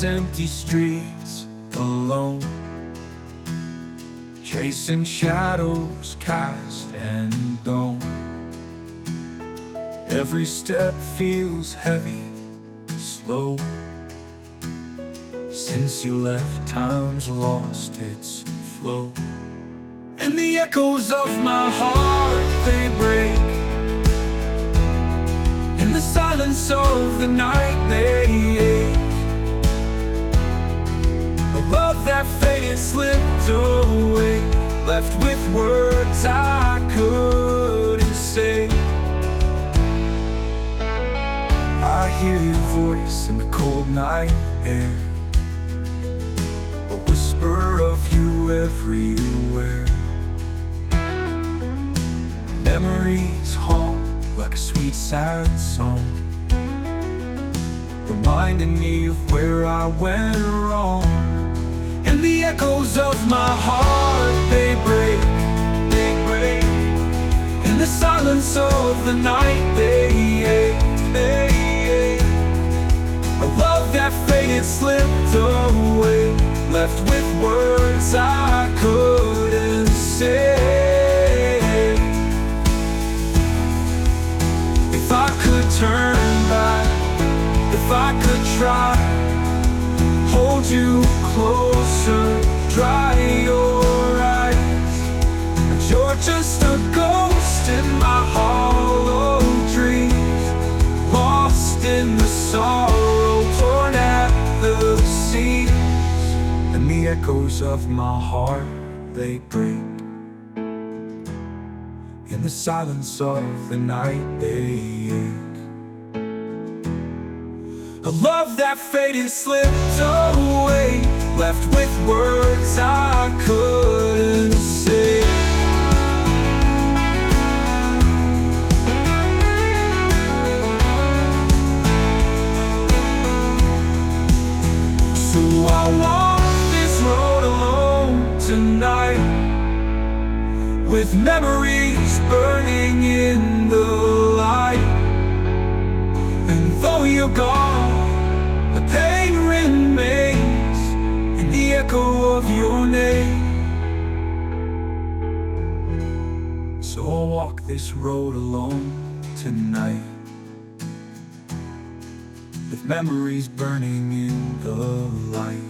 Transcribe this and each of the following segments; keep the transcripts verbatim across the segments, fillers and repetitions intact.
these empty streets alone, chasing shadows cast and gone. Every step feels heavy, slow. Since you left, time's lost its flow. And the echoes of my heart, they break. In the silence of the night, they ache. A love that faded slipped away, left with words I couldn't say. I hear your voice in the cold night air, a whisper of you everywhere. Memories haunt like a sweet sad song, reminding me of where I went wrong. And the echoes of my heart, they break, they break. In the silence of the night, they ache, they ache. A love that faded slipped away, left with words I couldn't say. If I could turn back, if I could try, hold you closer, dry your eyes. But you're just a ghost in my hollow dreams, lost in the sorrow, torn at the seams. And the echoes of my heart, they break. In the silence of the night, they ache. A love that faded slipped away, left with words I couldn't say. So I walk this road alone tonight, with memories burning in the light. And though you're gone, the pain remains in the echo of your name. So I'll walk this road alone tonight, with memories burning in the light.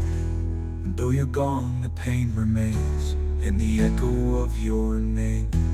And though you're gone, the pain remains in the echo of your name.